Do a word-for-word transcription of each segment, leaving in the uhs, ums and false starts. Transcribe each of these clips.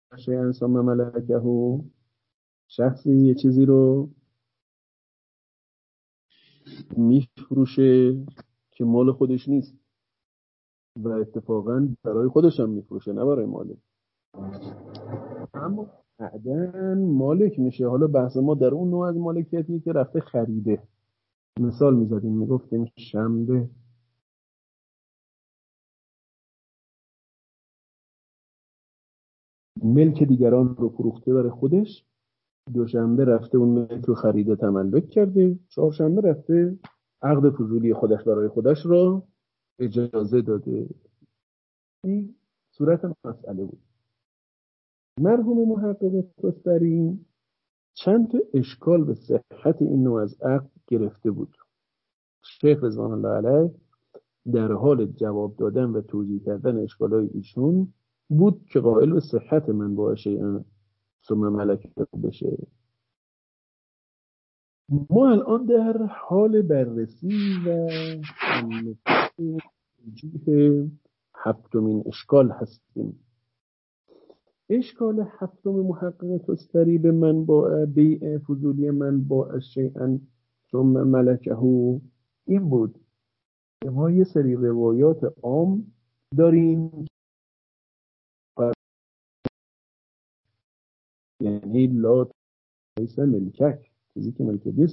شیئا ثم ملکه، شخصی یه چیزی رو میفروشه که مال خودش نیست و اتفاقا برای خودش هم میفروشه نه برای مالک، اما بعدن مالک میشه. حالا بحث ما در اون نوع از مالکیتیه که رفته خریده. مثال میزدیم میگفتیم شنبه ملک دیگران رو فروخته برای خودش، دوشنبه رفته اون ملک رو خریده تملک کرده، چهارشنبه رفته عقد فضولی خودش برای خودش رو اجازه داده. این صورت مسئله بود. مرحوم محقق توستری چند تا اشکال به صحت این نوع از عقد گرفته بود. شیخ رضوان الله علیه در حال جواب دادن و توضیح کردن اشکالای ایشون بود که قائل به صحت من باشه ثم ملکه بشه. ما الان در حال بررسی و توجیه هفتمین اشکال هستیم. اشکال هفتم محقق توستری به منبع بیع فضولی منبع شیئا ثم ملکه این بود که ما یه سری روایات عام داریم، یعنی لا لیس ملکک، چیزی که ملکت نیست.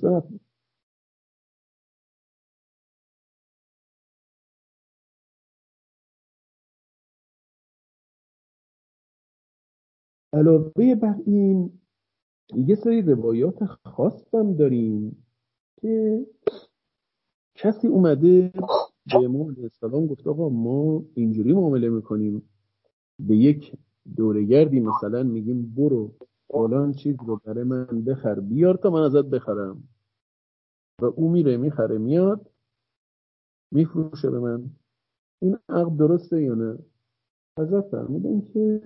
علاوه بر این یه سری روایات خاص هم داریم که کسی اومده به امام علیه السلام گفت آقا ما اینجوری معامله میکنیم، به یک دوره‌گردی مثلا میگیم برو فلان چیز رو برای من بخر بیار تا من ازت بخرم، و او میره میخره میاد میفروشه به من. این عقد درسته یا نه؟ حضرت فرمودن که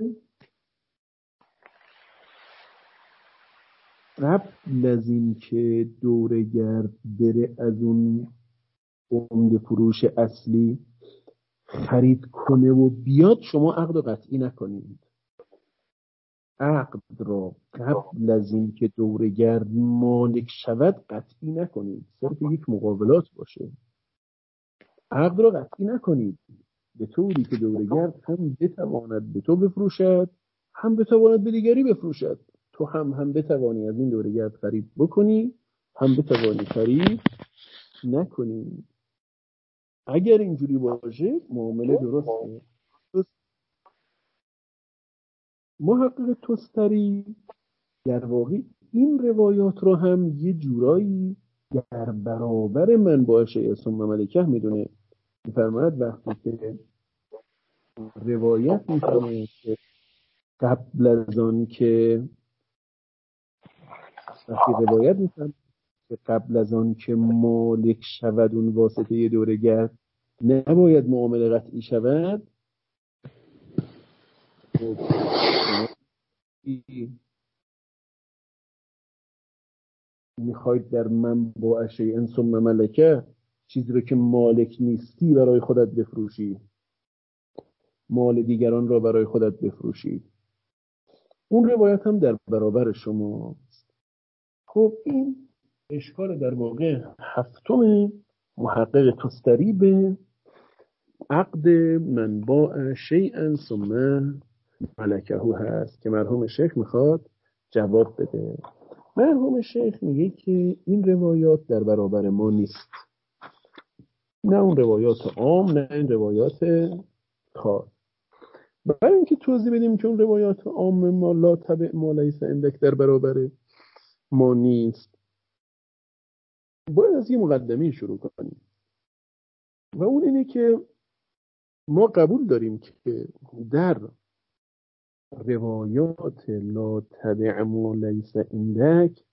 قبل از این که دوره‌گرد بره از اون عمده فروش اصلی خرید کنه و بیاد، شما عقد رو قطعی نکنید. عقد را قبل از این که دوره‌گرد مالک شود قطعی نکنید، صرف یک مقابلات باشه. عقد را قطعی نکنید به طوری که دوره‌گرد هم بتواند به تو بفروشد هم بتواند به دیگری بفروشد. تو هم هم بتوانی از این دوره‌گرد خرید بکنی هم بتوانی خرید نکنی. اگر اینجوری باشه معامله درسته. محقق توستری در واقع این روایات رو هم یه جورایی در برابر منبع شیء ثم ملکه میدونه. میفرماید وقتی که روایت میکنه که قبل از آن که وقتی روایت میکنه که قبل از آن که مالک شود اون واسطه دوره‌گرد نباید معامله قطعی شود، میخواید در منبع شیء ثم ملکه چیزی رو که مالک نیستی برای خودت بفروشی، مال دیگران را برای خودت بفروشی. اون روایت هم در برابر شما. خب این اشکال در واقع هفتم محقق توستری به عقد منبع شیئا ثم ملکه هست که مرحوم شیخ میخواد جواب بده. مرحوم شیخ میگه که این روایات در برابر ما نیست، نه اون روایات عام نه این روایات خاص. برای اینکه توضیح بدیم که اون روایات عام ما لا تبع ما لیس عندک در برابر ما نیست، باید از یه مقدمه شروع کنیم و اون اینه که ما قبول داریم که در روایات لا تبع ما لیس عندک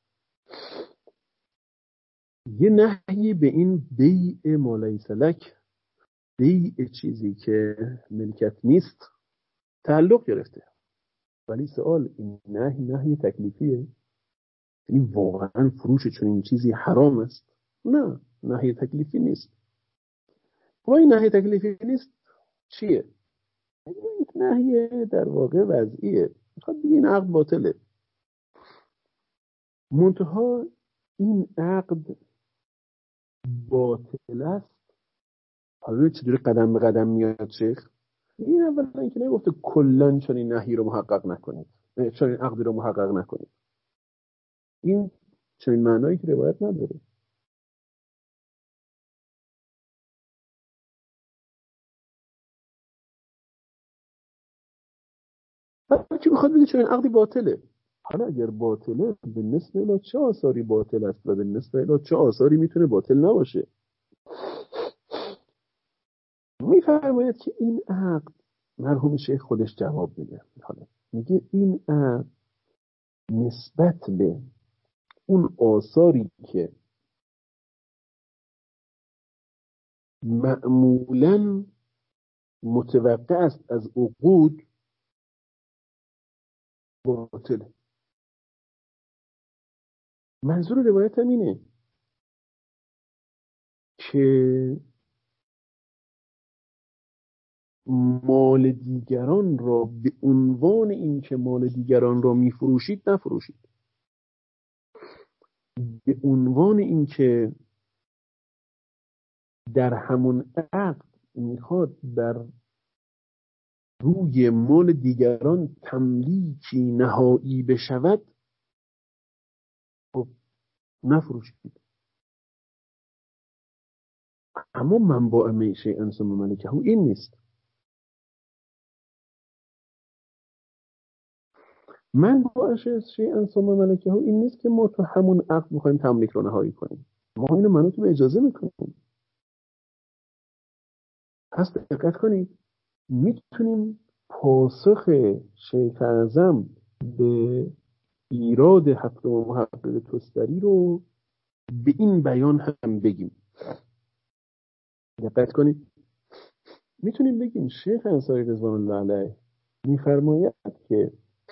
یه نهی به این بیع ما لیس لک، بیع چیزی که ملکت نیست تعلق گرفته. ولی سوال این نهی نهی تکلیفیه؟ یعنی واقعا فروش چون این چیزی حرام است؟ نه، نهی تکلیفی نیست. و این نهی تکلیفی نیست چیه؟ این نهی در واقع وضعیه. میخواد بگه این عقد باطله. منتها این عقد باطل است. حالا چجوری قدم به قدم میاد شیخ؟ این اولا اینکه نگفته کلا چنین نهی رو محقق نکنید، چنین عقدی رو محقق نکنید. این چنین معنایی که روایت نداره. حالا چی میخواد بگه چنین عقدی باطله؟ حالا اگر باطله به نسبه الی چه آثاری باطل است و به نسبه الی چه آثاری میتونه باطل نباشه؟ میفرماید که این عقد، مرحوم شیخ خودش جواب میده، حالا میگه این عقد نسبت به اون آثاری که معمولاً متوقع است از عقود باطله. منظور روایت هم اینه که مال دیگران را به عنوان این که مال دیگران را میفروشید نفروشید، به عنوان این که در همون عقد میخواد بر روی مال دیگران تملیکی نهایی بشود، خب نفروشید. اما منبع میشه انسان مملکه او این نیست. من باعث شیء انسان مملکه او این نیست که ما تو همون عقد میخوایم تملیک رو نهایی کنیم. ما اینو منوط به اجازه میکنیم. پس دقت کنید، میتونیم پاسخ شیخ اعظم به ایراد هفتم محقق تستری رو به این بیان هم بگیم. دقت کنید، میتونیم بگیم شیخ انصاری رضوان الله علیه میفرماید که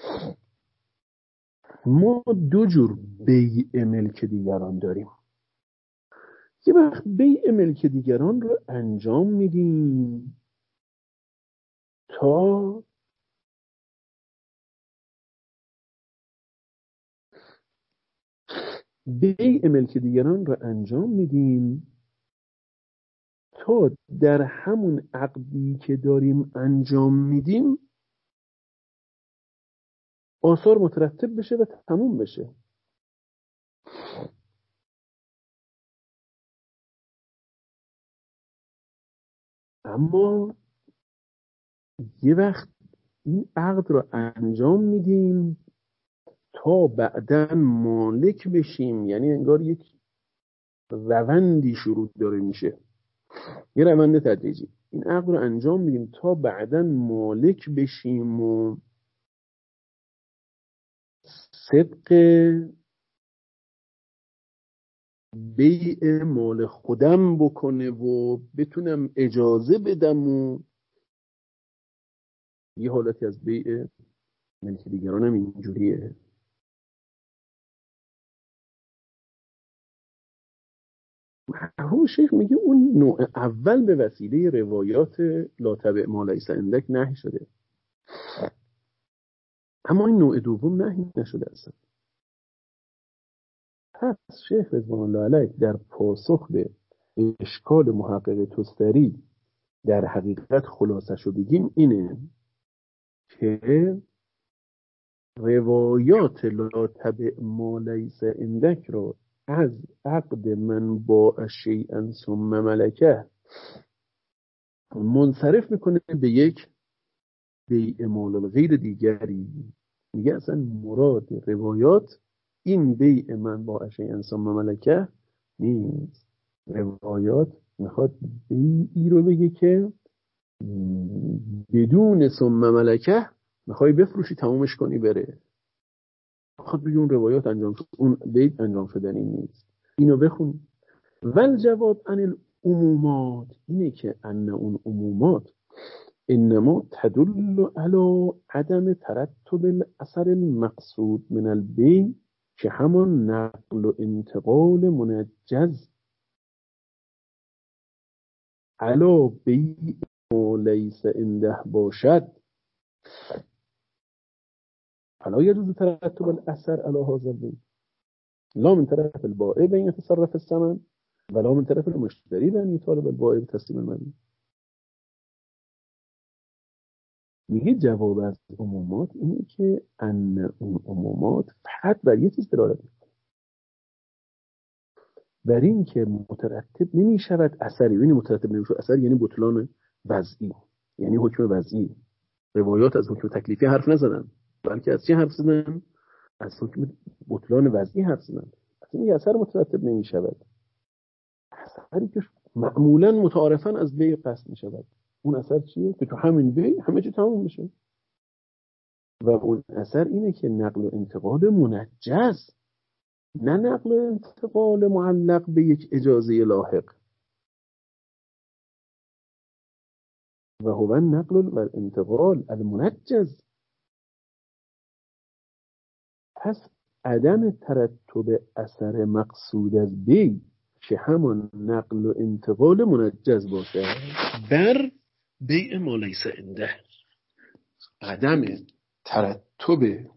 ما دو جور بیع ملک دیگران داریم. یه وقت بیع ملک دیگران رو انجام میدیم تا بیع ملک دیگران رو انجام میدیم تا در همون عقدی که داریم انجام میدیم آثار مترتب بشه و تموم بشه. اما یه وقت این عقد رو انجام میدیم تا بعداً مالک بشیم، یعنی انگار یک روندی شروع داره میشه، یه روند تدریجی. این عقد رو انجام میدیم تا بعداً مالک بشیم و صدق بیع مال خودم بکنه و بتونم اجازه بدم و یه حالتی از بیع ملک دیگرانم اینجوریه. مرحوم شیخ میگه اون نوع اول به وسیله روایات لا تبع ما لیس عندک نهی شده، اما این نوع دوم نهی نشده اصلا. پس شیخ رضوان الله علیه در پاسخ به اشکال محقق تستری در حقیقت خلاصه شو بگیم اینه که روایات لا تبع ما لیس عندک رو از عقد من با شیئا ثم ملکه منصرف میکنه به یک بیع مال غیر دیگری. میگه اصلا مراد روایات این بیع من با شیئا ثم ملکه نیست. روایات میخواد بیعی رو بگه که بدون ثم ملکه میخوای بفروشی تمومش کنی بره. میخواد بگه اون روایات انجام شد، اون بیع انجام شدنی نیست. اینو بخون. ول جواب عن العمومات اینه که ان اون عمومات انما تدل على عدم ترتب الاثر المقصود من البیع که همان نقل و انتقال منجز علا بیع ما لیس عنده باشد. فلا يجوز ترتب الاثر على هذا البيع لا من طرف البائع بأن يتصرف الثمن ولا من طرف المشتری بأن يطالب البائع بتسلیم المبیع. میگه جواب از عمومات اینه که ان اون عمومات فقط بر یه چیز دلالت میکنه، بر این که مترتب نمی شود اثری. یعنی مترتب نمی شود اثر یعنی بطلان وضعی، یعنی حکم وضعی. روایات از حکم تکلیفی حرف نزدن، بلکه از چی حرف زدن؟ از حکم بطلان وضعی حرف زدن. اصلا این اثر مترتب نمی شود، اثری که معمولا متعارفاً از بیع قصد می شود. اون اثر چیه؟ که تو همین بیع همه چی تمام میشه. و اون اثر اینه که نقل و انتقال منجز، نه نقل و انتقال معلق به یک اجازه لاحق. و هو نقل و انتقال المنجز. پس عدم ترتب اثر مقصود از بیع که همان نقل و انتقال منجز باشه بر بیع ما لیس عنده، عدم ترتب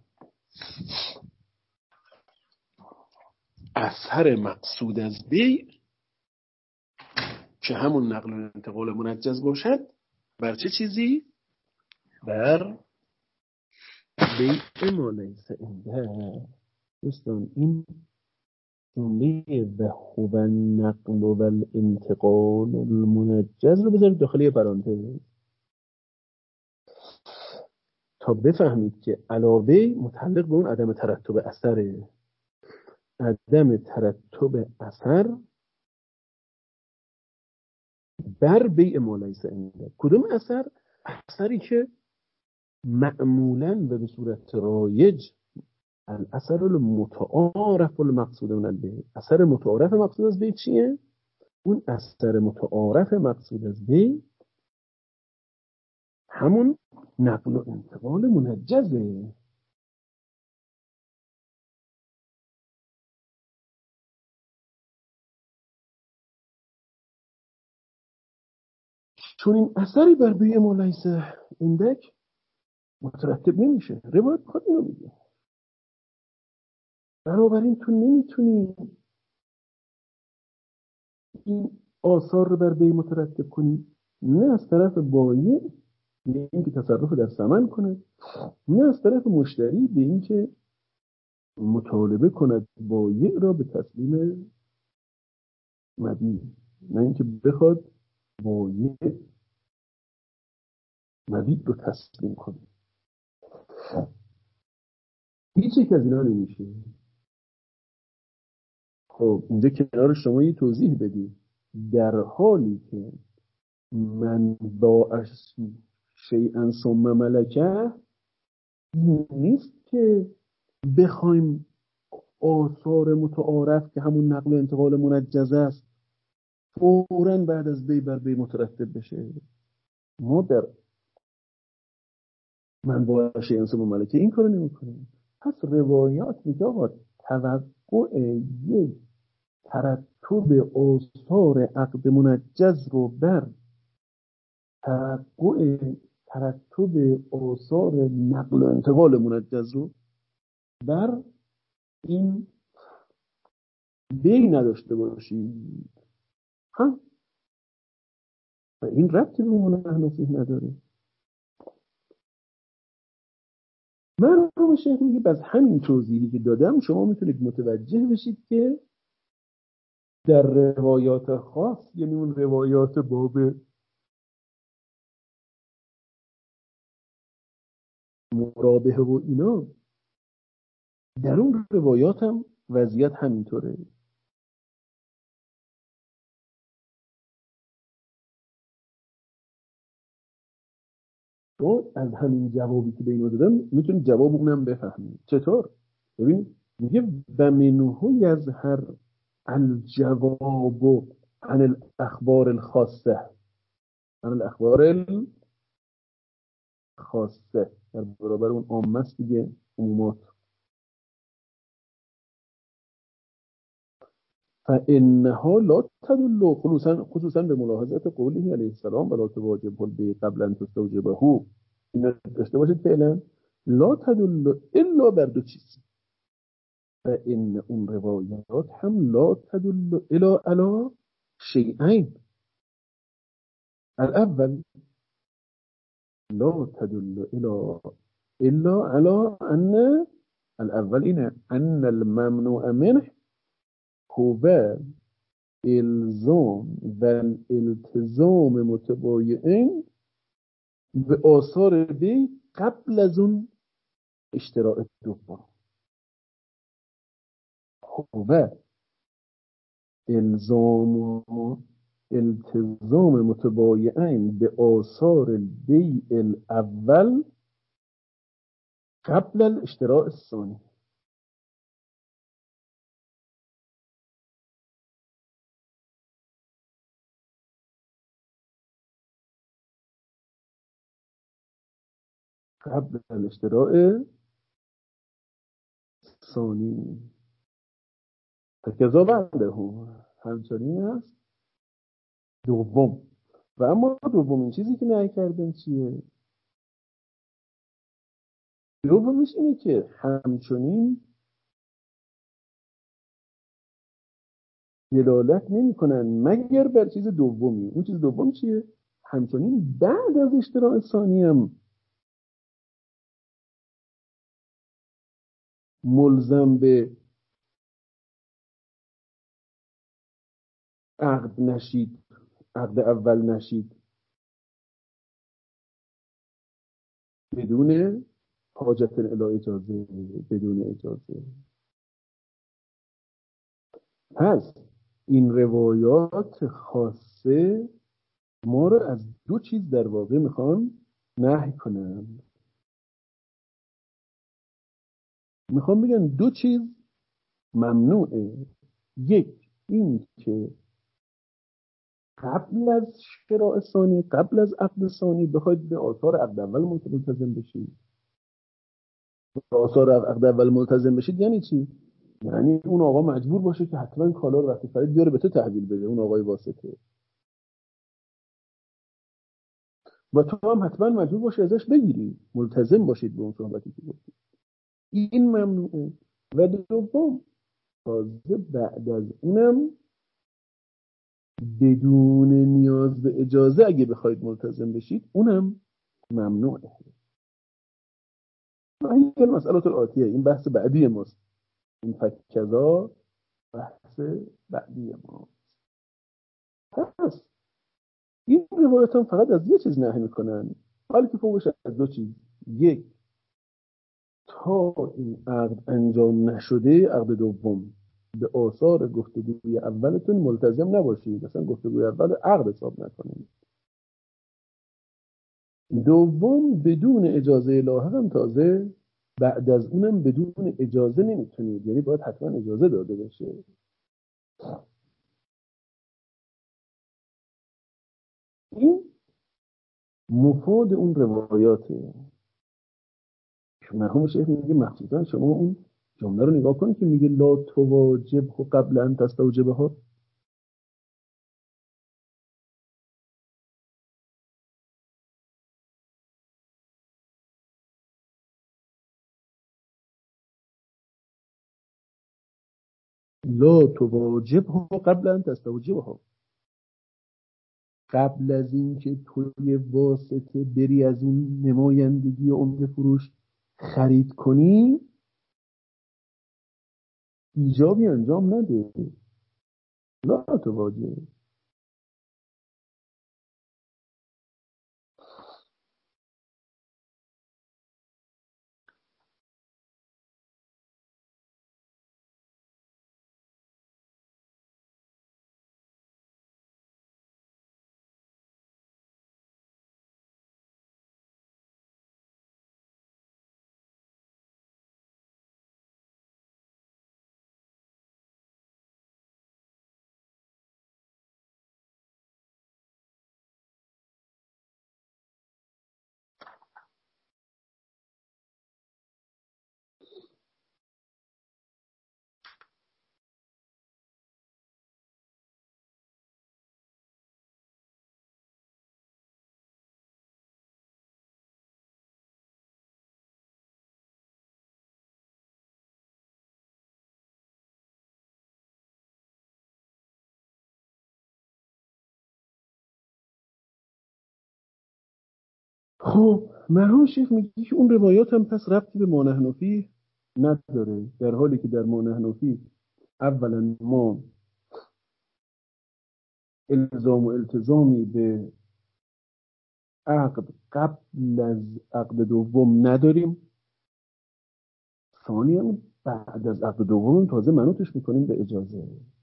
اثر مقصود از بیع که همون نقل و انتقال منجز باشد بر چه چیزی؟ بر بیع ما لیس عنده. دوستان این جمله و هو النقل و الانتقال المنجز رو بذارید داخل پرانتز تا بفهمید که علاوه متعلق به اون عدم ترتب اثر، عدم ترتب اثر بر بیع ما لیس عنده. کدوم اثر؟ اثری که معمولاً و به صورت رایج الاثر المتعارف المقصود من البیع. اثر متعارف مقصود از بیع چیه؟ اون اثر متعارف مقصود از بیع همون نقل و انتقال منجزه. چون این اثری بر بیع ما لیس عنده مترتب نمیشه. روایت خود اینو میگه. بنابراین تو نمیتونی این آثار رو بر بیع مترتب کنی، نه از طرف بایع به این که تصرف در ثمن کنه، نه از طرف مشتری به این که مطالبه کند بایع را به تسلیم مبیع، نه اینکه بخواد بایع مبیع رو تسلیم کنه. هیچ یک از اینا نمیشه. خب اینجا کنار شما یه توضیح بدید. در حالی که من با شیئا ثم ملکه این نیست که بخوایم آثار متعارف که همون نقل و انتقال منجز است فوراً بعد از بی بر بی مترتب بشه. ما در من با شیئا ثم ملکه این کارو نمی‌کنیم. پس روایات میگه آقا توقع یک ترتب آثار عقد منجز رو بر توقع ترتب آثار نقل و انتقال منجز رو بر این بی نداشته باشید. ها و این ربطی به اون احنافی نداره. مرحوم شیخ میگه بس همین توضیحی که دادم شما میتونید متوجه بشید که در روایات خاص، یعنی اون روایات باب مرابحه و اینا، در اون روایات هم وضعیت همینطوره. تو از همین جوابی که به اینو دادم میتونید جواب اونم بفهمید. چطور؟ ببین میگه و منه یظهر الجواب عن الاخبار الخاصه، عن الاخبار الخاصه در برابر اون عامه است دیگه، عمومات. فانها لا تدل خصوصا خصوصا به ملاحظات قوله علیه السلام ولا تواجب البیع قبل ان تستوجبه. این داشته باشید فعلا لا تدل الا بر دو چیز و این اون روایات هم لا تدل الا علی شیئین. الاول لا تدل الا الا على ان الاول اینه ان الممنوع منه هو الزام و الالتزام متباینین به آثار بی قبل از اون اشتراع دوم. هو الزام و التزام متباینین به آثار بی الاول قبل الاشتراع الثانی. قبل الاشتراع الثانی فکذا بعده همچنین است دوم. و اما دومین چیزی که نهی کردن چیه؟ دومش اینه که همچنین دلالت نمی کنن مگر بر چیز دومی. اون چیز دوم چیه؟ همچنین بعد از اشتراع ثانی هم ملزم به عقد نشید، عقد اول نشید بدون حاجت الی اجازه، بدون اجازه. پس این روایات خاصه ما رو از دو چیز در واقع میخوان نهی کنن. میخوان بگن دو چیز ممنوعه. یک، این که قبل از شراء ثانی، قبل از عقد ثانی بخواید به آثار عقد اول ملتزم بشید. به آثار عقد اول ملتزم بشید یعنی چی؟ یعنی اون آقا مجبور باشه که حتما کالا رو وقتی خرید بیاره به تو تحویل بده، اون آقای واسطه. و تو هم حتما مجبور باشه ازش بگیری، ملتزم باشید به اون صحبتی که گفتی. این ممنوعه. و دوم، تازه بعد از اونم بدون نیاز به اجازه اگه بخواید ملتزم بشید اونم ممنوعه. این مسئله الآتیه، این بحث بعدی ماست. این فکذا بحث بعدی ماست. پس این روایت هم فقط از یه چیز نهی میکنن، حالی که فوقش از دو چیز. یک، تا این عقد انجام نشده، عقد دوم، به آثار گفتگوی اولتون ملتزم نباشید، مثلا گفتگوی اول عقد حساب نکنید. دوم، بدون اجازه لاحق هم تازه بعد از اونم بدون اجازه نمیتونید، یعنی باید حتما اجازه داده بشه. این مفاد اون روایاته. مرحوم شیخ میگه مخصوصا شما اون جمله رو نگاه کنید که میگه لا تواجب قبل ان تستوجبها. لا تواجب قبل ان تستوجبها، قبل از این که توی واسطه بری از اون نمایندگی عمده فروش خرید کنی ایجابی انجام نده. لا تواجب. خب مرحوم شیخ میگه که اون روایات هم پس ربطی به مانحنفی نداره، در حالی که در مانحنفی اولا ما الزام و التزامی به عقد قبل از عقد دوم نداریم، ثانیا بعد از عقد دوم تازه منوطش میکنیم به اجازه.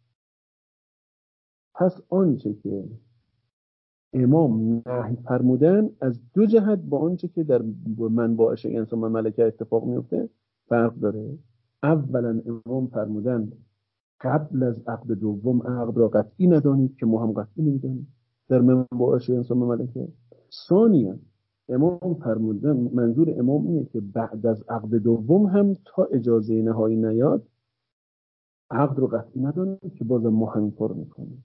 پس آنچه که امام نهی فرمودن از دو جهت با آنچه که در منبع شیء ثم ملکه اتفاق میفته فرق داره. اولا امام فرمودن قبل از عقد دوم عقد را قطعی ندانید که ما هم قطعی نمیدانیم در منبع شیء ثم ملکه. ثانیا امام فرمودن منظور امام اینه که بعد از عقد دوم هم تا اجازه نهایی نیاد عقد رو قطعی ندانید که بازم ما همین کار میکنیم.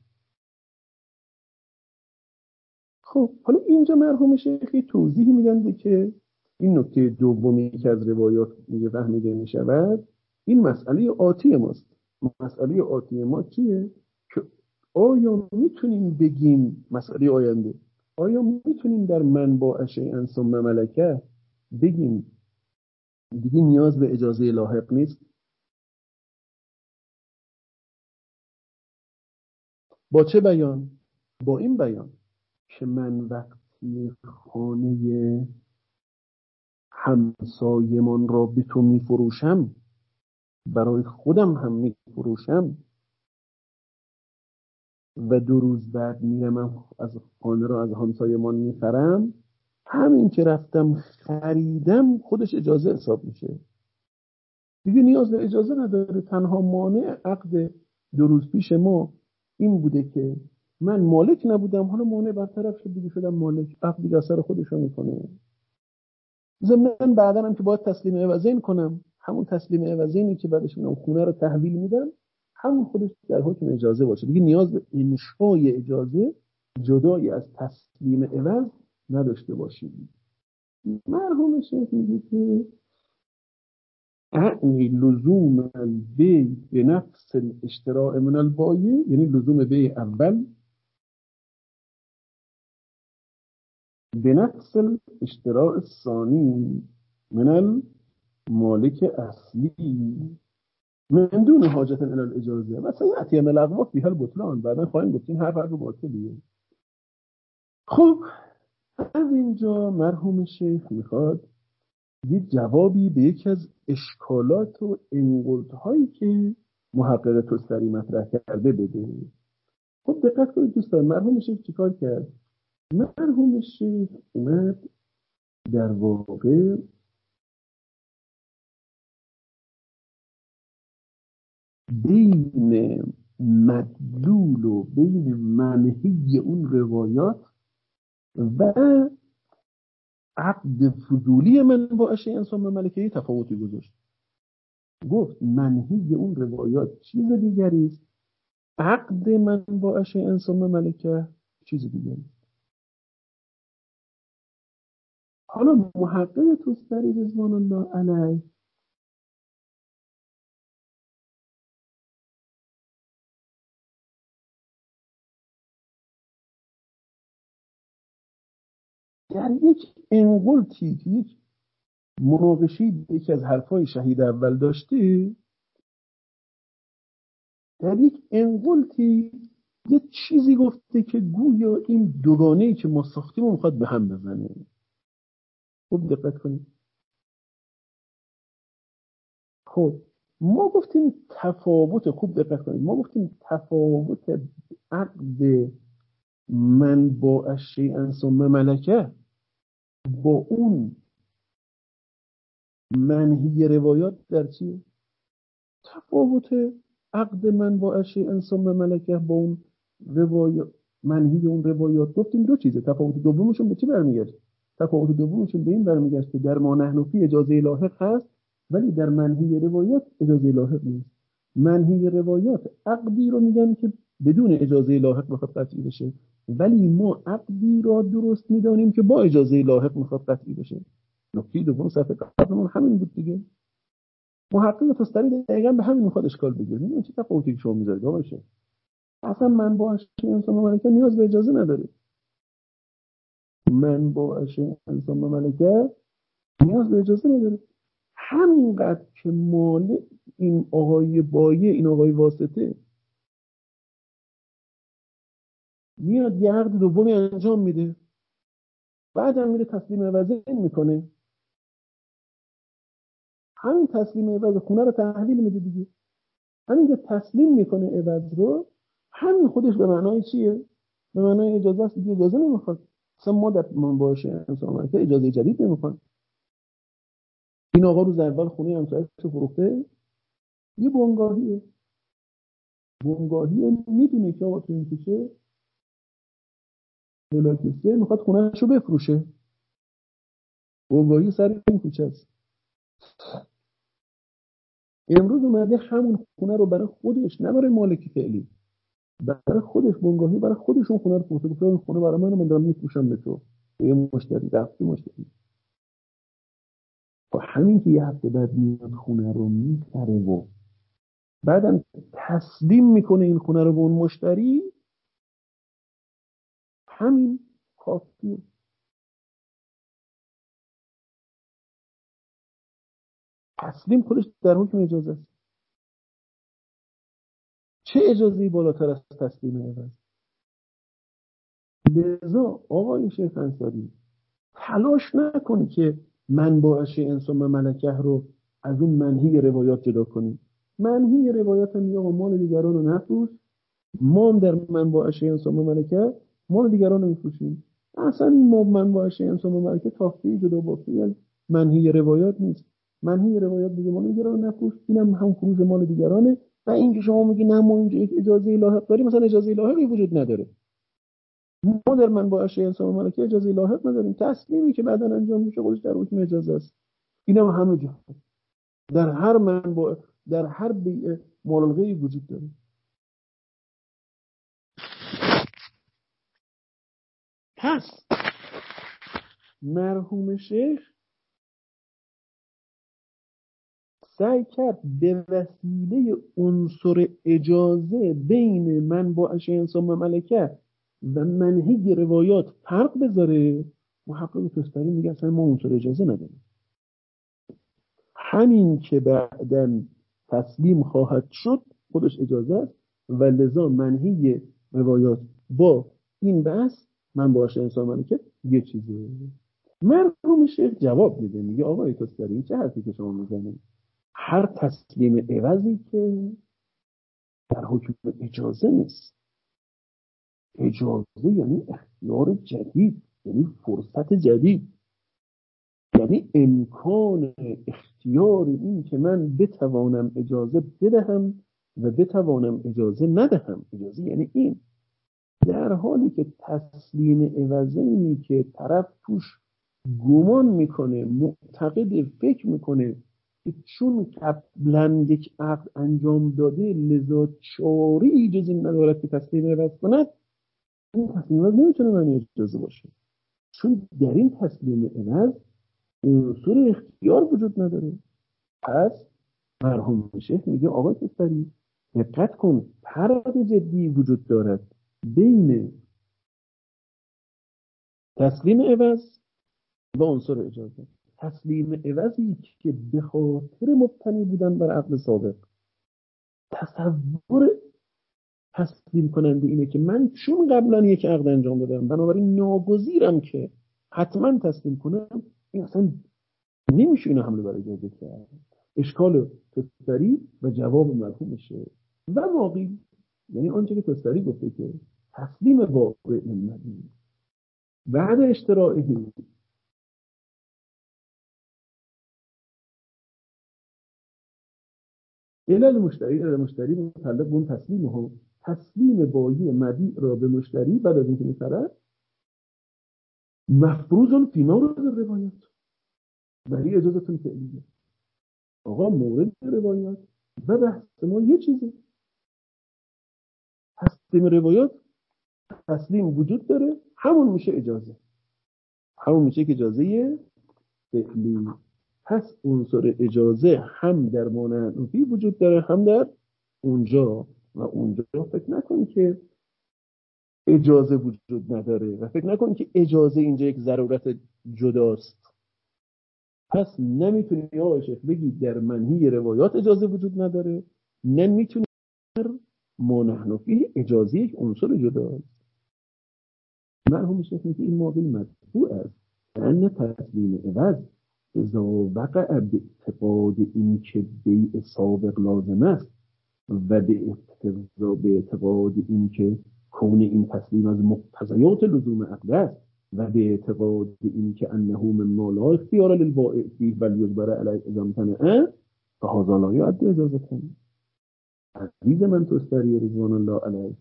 خب حالا اینجا مرحوم شیخی توضیح میدن که این نکته دومی که از روایات میگه فهمیده میشود این مسئله آتی ماست. مسئله آتی ما چیه؟ که آیا میتونیم بگیم مسئله آینده، آیا میتونیم در منبع شیء ثم ملکه بگیم دیگه نیاز به اجازه لاحق نیست؟ با چه بیان؟ با این بیان که من وقتی خانه همسایمان را به تو میفروشم برای خودم هم میفروشم و دو روز بعد میرم از خانه را از همسایمان میخرم، همین که رفتم خریدم خودش اجازه حساب میشه، دیگه نیاز به اجازه نداره. تنها مانع عقد دو روز پیش ما این بوده که من مالک نبودم، حالا مانع برطرف شد دیگه شدم مالک، عقد دیگه اثر خودش رو میکنه. ضمن بعدا هم که باید تسلیم عوضین کنم، همون تسلیم عوضینی که بعدش اون خونه رو تحویل میدم همون خودش در حکم اجازه باشه، دیگه نیاز به انشای اجازه جدایی از تسلیم عوض نداشته باشیم. مرحوم شیخ میگه که اعنی لزوم البیع به نفس الاشتراء من البایع، یعنی لزوم بیع اول به نفس الاشتراء الثانی من المالک اصلی من دون حاجت الى الاجازه و سیأتی من الاغواط بها البطلان. بعدا خواهیم گفت این هر فرق باطلیه. خب از اینجا مرحوم شیخ میخواد یه جوابی به یکی از اشکالات و انقلت‌هایی که محقق توستری مطرح کرده بده. خب دقت کنید دوستان، مرحوم شیخ چیکار کرد؟ مرحوم شیخ اومد در واقع بین مدلول و بین منهی اون روایات و عقد فضولی من با شیء ثم ملکه تفاوتی گذاشت. گفت منهی اون روایات چیز دیگری است، عقد من با شیء ثم ملکه چیز دیگری. حالا محقق توستری رضوان الله علیه در یک انقلتی که یک مناقشی یکی از حرفای شهید اول داشته، در یک انقلتی یه چیزی گفته که گویا این دوگانه‌ای که ما ساختیم رو میخواد به هم بزنه. خوب دقت کنید. خب ما گفتیم تفاوت، خوب دقت کنید، ما گفتیم تفاوت عقد من با شیء ثم ملکه با اون منهی روایات در چیه؟ تفاوت عقد من با شیء ثم ملکه با اون روایات منهی اون روایات گفتیم دو چیزه. تفاوت دومشون به چی برمیگرده؟ تفاوت دومشون به این برمیگرده که در مانحنفی اجازه لاحق هست ولی در منهی روایات اجازه لاحق نیست. منهی روایات عقدی رو میگن که بدون اجازه لاحق میخواد قطعی بشه، ولی ما عقدی را درست میدانیم که با اجازه لاحق میخواد قطعی بشه. نکته دوم صفحه قبلمون همین بود دیگه. محقق توستری دقیقاً به همین میخواد اشکال بگیره. این چه تفاوتی شما میذارید باشه؟ اصلا من با شیء ثم ملکه نیاز به اجازه نداره. من باعث انسان و ملکه نیاز به اجازه نداره. همینقدر که مال این آقای بایه، این آقای واسطه میاد یه عقد دومی انجام میده، بعدم میره تسلیم عوضه میکنه، همین تسلیم عوض خونه رو تحویل میده دیگه. همین که تسلیم میکنه عوض رو، همین خودش به معنای چیه؟ به معنای اجازه است دیگه. اجازه نمیخواد. اصلا ما در من باشه انسان که اجازه جدید نمیخواد. این آقا روز اول خونه همسایه‌اش رو فروخته، یه بنگاهیه. بنگاهیه میدونه که آقا تو این کوچه بلاکسه میخواد خونه‌اش رو بفروشه. بنگاهی سر این کوچه است. امروز اومده همون خونه رو برای خودش، نه برای مالک فعلی، برای خودش بنگاهی برای خودشون خونه رو فروخته. گفته این خونه برای من، من دارم میفروشم به تو. یه مشتری رفتی مشتری. با همین که یه هفته بعد میاد خونه رو میخره و بعدم تسلیم میکنه این خونه رو به اون مشتری، همین کافیه. تسلیم خودش در حکم اجازه است. چه اجازه‌ای بالاتر از تسلیم عوض؟ لذا آقای شیخ انصاری تلاش نکنی که منبعش انسان و ملکه رو از اون منهی روایات جدا کنی. منهی روایات هم یا مال دیگران رو نفروش، ما هم در منبعش انسان و ملکه مال دیگران رو میفروشیم. اصلا این ما منبعش انسان و ملکه تافتی جدا بافتی از منهی روایات نیست. منهی روایات دیگه مال دیگران رو نفروش، اینم هم فروش مال دیگرانه. و اینکه شما میگی نه ما اینجا اجازه لاحق داریم، مثلا اجازه لاحقی وجود نداره. ما در منبعش انسان و ملکه اجازه لاحق نداریم. تسلیمی که بعداً انجام میشه خودش در حکم اجازه است. اینا هم همه جا در هر منبع، در هر بیع مال الغیب وجود داره. پس مرحوم شیخ سعی کرد به وسیله عنصر اجازه بین منبعش انسان و ملکه و منهی روایات فرق بذاره. محقق تستری میگه اصلا ما عنصر اجازه نداریم. همین که بعداً تسلیم خواهد شد خودش اجازه است و لذا منهی روایات با این بحث منبعش انسان و ملکه یه چیزه. مرحوم شیخ جواب میده، میگه آقای تستری چه حرفی که شما میزنید؟ هر تسلیم عوضی که در حکم اجازه نیست. اجازه یعنی اختیار جدید، یعنی فرصت جدید، یعنی امکان اختیار این که من بتوانم اجازه بدهم و بتوانم اجازه ندهم. اجازه یعنی این. در حالی که تسلیم عوضی اینی که طرف توش گمان میکنه، معتقد، فکر میکنه که چون قبلا یک عقد انجام داده لذا چاری جز این ندارد که تسلیم عوض کند، این تسلیم عوض نمیتونه معنی اجازه باشه. چون در این تسلیم عوض عنصر اختیار وجود نداره. پس مرحوم شیخ میگه آقای تستری دقت کن، فرق جدی وجود دارد بین تسلیم عوض و عنصر اجازه. تسلیم عوضی که به خاطر مبتنی بودن بر عقد سابق، تصور تسلیم کننده اینه که من چون قبلا یک عقد انجام دادم بنابراین ناگزیرم که حتما تسلیم کنم، این اصلا نمیشه اینو حمله بر اجازه کرد. اشکال تستری و جواب مرحوم شیخ و واقعی، یعنی آنچه که تستری گفته که تسلیم واقع مدین بعد اشتراعی علل مشتری علل مشتری متعلق به اون تسلیم ها، تسلیم بایی مبیع را به مشتری بعد از اینکه می‌خرد مفروض فی مورد روایات، ولی اجازهتون فعلیه. آقا مورد روایات و بحث ما یه چیزه، تسلیم روایات تسلیم وجود داره، همون میشه اجازه، همون میشه که اجازه فعلی. پس عنصر اجازه هم در مانع وجود داره هم در اونجا، و اونجا فکر نکنی که اجازه وجود نداره و فکر نکن که اجازه اینجا یک ضرورت جداست. پس نمیتونی یا آقای شیخ بگی در منهی روایات اجازه وجود نداره، نمیتونی ما نحن فیه اجازه یک عنصر جداست. مرحوم شیخ میگه این معامل مدفوع است، ان تسلیم عوض اذا وقع باعتقاد این که بیع سابق لازم است و به اعتقاد این که کون این تسلیم از مقتضیات لزوم عقد است و به اعتقاد این که انه مما لا اختیار للبائع فیه بل یجبر علیه اذا امتنع فهذا لا یؤدی اجازة. عزیز من توستری رضوان الله علیه،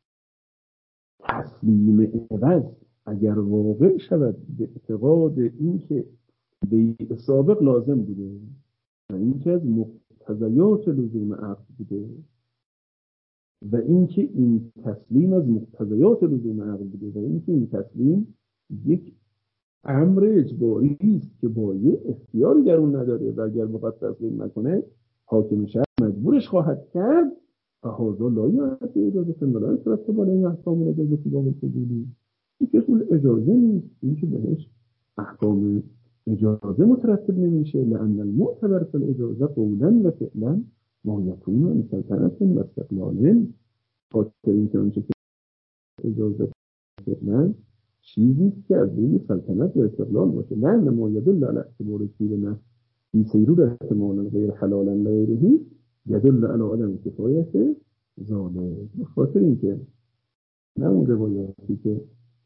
تسلیم عوض اگر واقع شود به اعتقاد این که بیع سابق لازم بوده و این که از مقتضیات لزوم عقد بوده و این که این تسلیم از مقتضیات لزوم عقد بوده و این که این تسلیم یک امر اجباری است که بایع اختیاری در اون نداره و اگر بخواد تسلیم نکنه حاکم شهر مجبورش خواهد کرد فهذا لا یؤدی اجازة ولا يترتب علیه احکام اجازة باب الفضولی. این که اصول اجازه نیست، این که بهش احکام اجازه مترتب نمیشه. لأن المعتبر فی الاجازه قولا و فعلا ما یکون عن سلطنت و استقلال. خاطر این که آنچه که اجازه فعلا چیزی که از روی سلطنت و استقلال باشه. لأن ما یدل علی اعتبار طول نفس فی سیرورة مال غیر حلالا لغیره یدل علی عدم کفایت ظالم. خاطر این که نه اون روایاتی که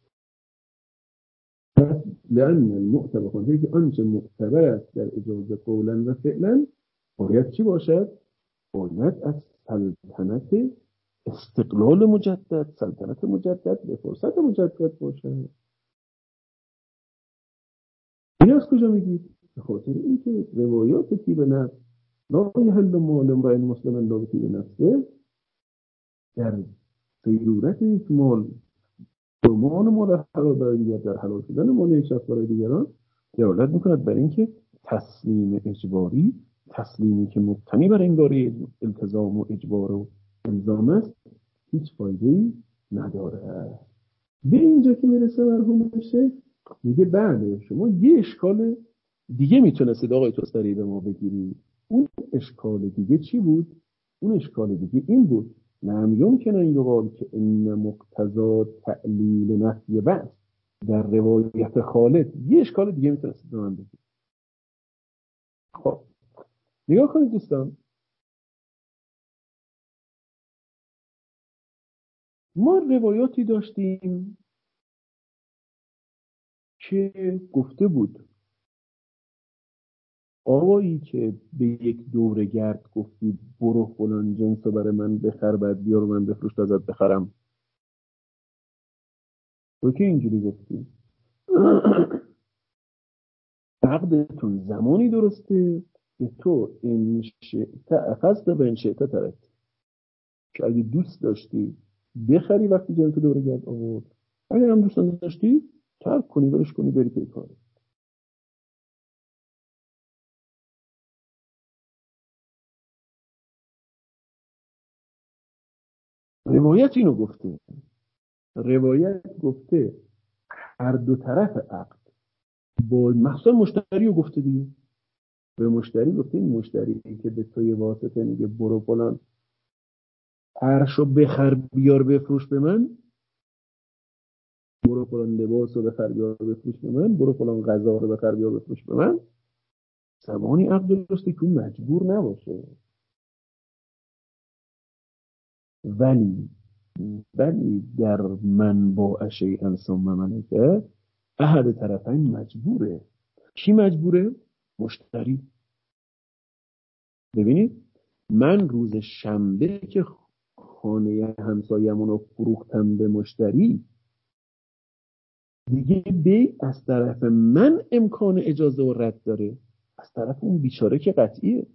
لأن المعتبر خاطر که آنچه معتبر است در اجازه قولا و فعلا باید چی باشد؟ باید از سلطنت استقلال مجدد، سلطنت مجدد به فرصت مجدد باشد. این از کجا میگید؟ به خاطر اینکه روایات طیب نفس لا یحل مال امرئ مسلم الا بطیب نفسه در سیرورت یک مال ضمان مال حلال برای دیگر در حلال شدن مال یک شخص برای دیگران دلالت میکند بر اینکه تسلیم اجباری، تسلیمی که مبتنی بر انگاری التزام و اجبار و الزام است، هیچ فایده‌ای نداره. به اینجا که میرسه مرحوم شیخ میگه بله شما یه اشکال دیگه میتونستید آقای توستری به ما بگیرید. اون اشکال دیگه چی بود؟ اون اشکال دیگه این بود لم یمکن ان یقال که ان مقتضا تعلیل نفی بعض در روایت خالد. یه اشکال دیگه میتونستید به من بگید. خب نگاه کنید دوستان، ما روایاتی داشتیم که گفته بود آقایی که به یک دوره گرد گفتید برو فلان جنس رو برای من بخر بعد بیار و من بفروش ازت بخرم، تو که اینجوری گفتی عقدتون زمانی درسته به تو این شئت اخذت به این شئت ترک، که اگه دوست داشتی بخری وقتی جنس دوره گرد آورد، اگر هم دوست داشتی ترک کنی برش کنی بری پی کاری. روایت اینو گفته، روایت گفته هر دو طرف عقد با مخصوصا مشتری رو گفته دیگه، به مشتری گفته این مشتری که به توی واسطه میگه برو فلان عرشو بخر بیار بفروش به من، برو فلان لباس رو بخر بیار بفروش به من، برو فلان غذا رو بخر بیار بفروش به من، زمانی عقد درسته که مجبور نباشه. ولی ولی در منبع شیئا ثم ملکه احد طرفین مجبوره. کی مجبوره؟ مشتری. ببینید من روز شنبه که خانه همسایه‌مون رو فروختم به مشتری، دیگه بیع از طرف من امکان اجازه و رد داره، از طرف اون بیچاره که قطعیه.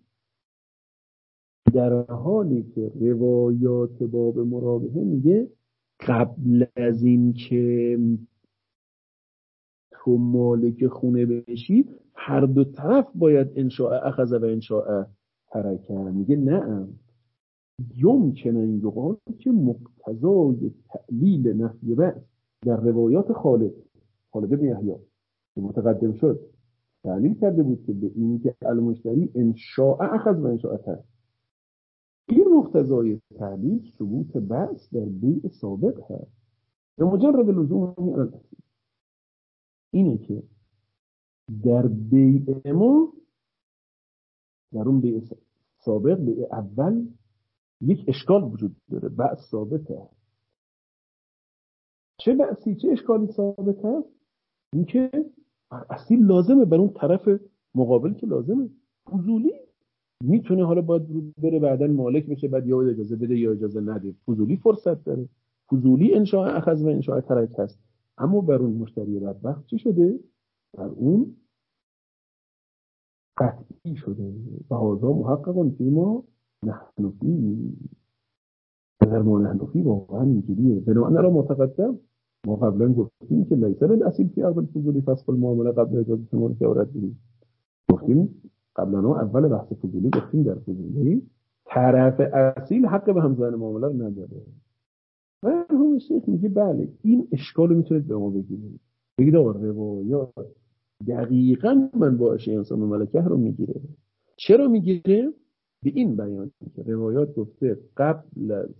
در حالی که روایات باب مرابحه میگه قبل از این که تو مالک خونه بشی هر دو طرف باید انشاء اخذ و انشاء ترکه. میگه نه، یمکن ان یقال که مقتضای تعلیل نفی بعث در روایات خالد خالد بن یحیی که متقدم شد تعلیل کرده بود که به این که المشتری انشاء اخذ و انشاء ترک، این مقتضای تعلیل ثبوت بعث در بیع سابق هست. به مجرد لزوم اینه که در بیع ما، در اون بیع سابق، بیع اول، یک اشکال وجود داره. بعث ثابته. چه بعثی چه اشکالی ثابت هست؟ این که اصیل لازمه، بر اون طرف مقابل که لازمه. فضولی میتونه حالا باید بره بعداً مالک بشه، بعد یا اجازه بده یا اجازه نده. فضولی فرصت داره. فضولی انشاء اخذ و انشاء ترک هست. اما بر اون مشتری بدبخت چی شده؟ بر اون قطعی شده. و هذا محقق فیما نحن فیه. در ما نحن فیه واقعا اینجوریه. بنابراین را متقدم ما قبلا گفتیم که لیس للاصیل فی اول فضولی فسخ المعامله قبل اجازه مالک و رده. گفتیم قبلا اول بحث فضولی گفتیم در فضولی طرف اصیل حق به هم زدن معامله رو نداره. و هم شیخ میگه بله این اشکال رو میتونید به ما بگیرید. بگید آقا روایات دقیقاً من با اشیاء انسان مملکه رو میگیره. چرا میگیره؟ به این بیان که روایات گفته قبل از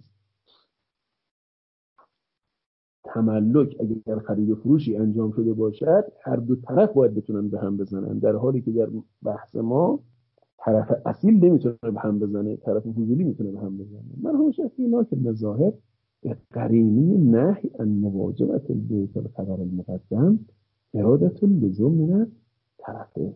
تملک اگر خرید و فروشی انجام شده باشد هر دو طرف باید بتونن به هم بزنن، در حالی که در بحث ما طرف اصیل نمیتونه به هم بزنه، طرف حضوری میتونه به هم بزنه. من هم شخصی اینا که نظاهر قرینی نهی عن مواجبت البیت الخبر المقدم ارادت اللزوم من طرفه.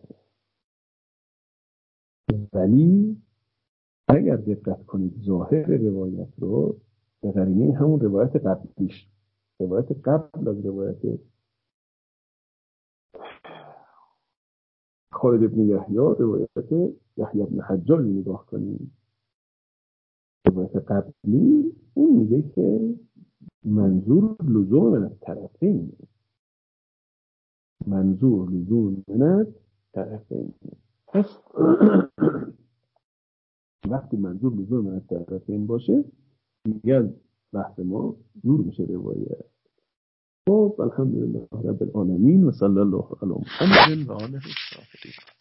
ولی اگر دقت کنید ظاهر روایت رو به قرینه همون روایت قبلیش، روایت قبل از روایت خالد بن یحیی، روایت یحیی بن حجاج نگاه کنید. روایت قبلی اون میگه که منظور لزوم من الطرفین، منظور لزوم من الطرفین. پس وقتی منظور لزوم من الطرفین باشه دیگه از بحث ما دور میشه روایت. خب الحمدلله رب العالمین و صلی الله علی محمد و آله الطاهرین.